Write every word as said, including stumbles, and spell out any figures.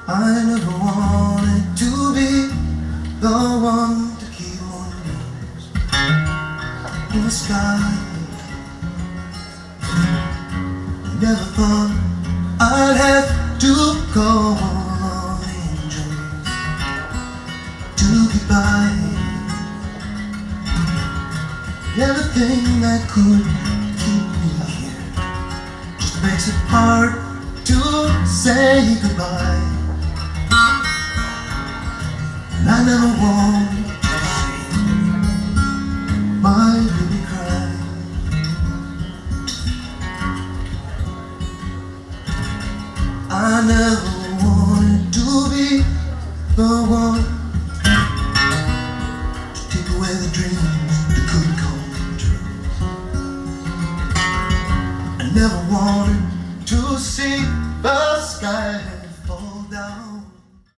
I never wanted to be the one to keep on wings in the sky. Never thought I'd have to call on angels to get by. Everything that could keep me here just makes it hard to say goodbye. And I never want to see my baby cry. I never wanted to be the one to take away the dreams that couldn't come true. I never wanted to see the sky fall down.